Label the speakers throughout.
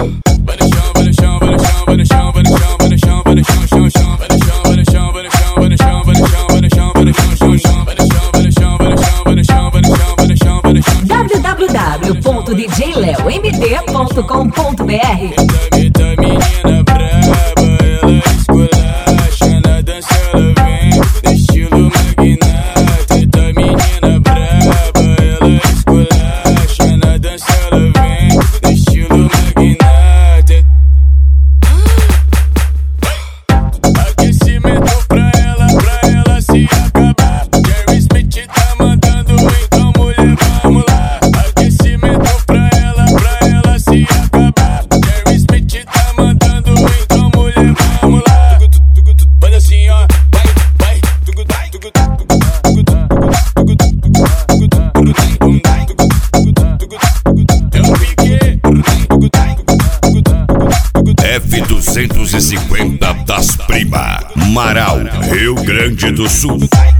Speaker 1: Vai no chão, vai no chão, vai no chão, vai no chão, vai no chão, vai no chão, vai no chão, chão, chão. Vai no chão, vai no chão, vai no chão, vai no chão, vai no chão, vai no chão, vai no chão, chão, chão. Vai no chão, vai no chão, vai no chão, vai no chão, vai no chão, vai no chão, vai no chão.
Speaker 2: www.djleomd.com.br.
Speaker 1: Eita menina braba, ela esculacha na dança, ela vem no estilo magnata. Eita menina braba, ela esculacha na dança, ela vem no estilo magnata. Aquecimento pra ela se acabar. Jerry Smith tá mandando, então mulher, vamos lá. Aquecimento pra ela se acabar. Jerry Smith tá mandando, então mulher, vamos lá. Faz assim, ó, vai, vai. Eu piquei.
Speaker 3: F250 das Prima, Marau, Rio Grande do Sul.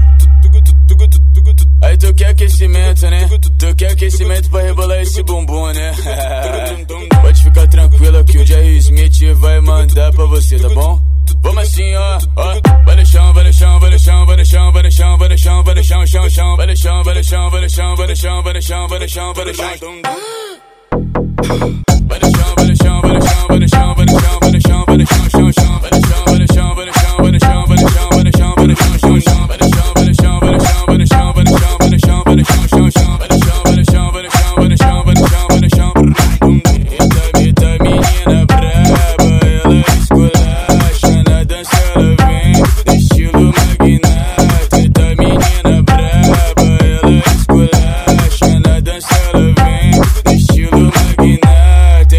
Speaker 1: Aí tu quer aquecimento, né? Tu quer aquecimento pra rebolar esse bumbum, né? Pode ficar tranquila que o Jerry Smith vai mandar pra você, tá bom? Vamos assim, ó, ó. Vai no chão, vai no chão, vai no chão, vai no chão, vai no chão, vai no chão, vai no chão, chão, chão. Vai no chão, vai no chão, vai no chão, vai no chão, vai no chão, vai no chão, vai no chão. Vai no chão, vai no chão, vai no chão, vai no chão, vai no chão, vai no chão, vai no chão, chão, chão. Vai no chão, vai no chão, vai no chão, vai no chão, vai no chão, vai no chão, vai no chão, chão, chão. Vai no chão, vai no chão, vai no chão, vai no chão, vai no chão, vai no chão, vai no chão, chão, chão. Vai no chão, vai no chão, vai no chão, vai no chão, vai no chão, vai no chão. Eita menina braba, ela esculacha na dança, ela vem no estilo magnata. Eita menina braba, ela esculacha na dança, ela vem no estilo magnata.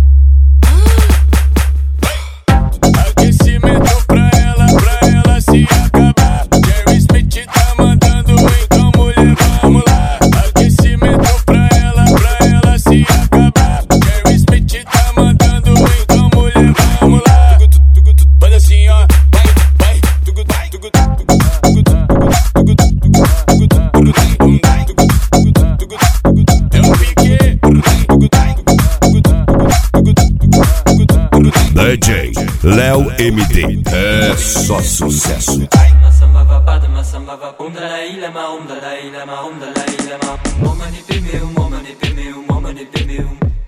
Speaker 1: Aquecimento pra ela se acabar. Jerry Smith tá mandando, então mulher, vamos lá. Aquecimento pra ela se acabar. Jerry Smith tá mandando, então mulher, vamos lá. Faz assim, ó, vai, vai. Eu piquei.
Speaker 3: DJ Léo MD, é só sucesso.
Speaker 4: Masamba vabada, masamba vabunda, la ilama, umda, la ilama, umda, la ilama. Moma ni pimeu, moma ni pimeu, moma ni pimeu.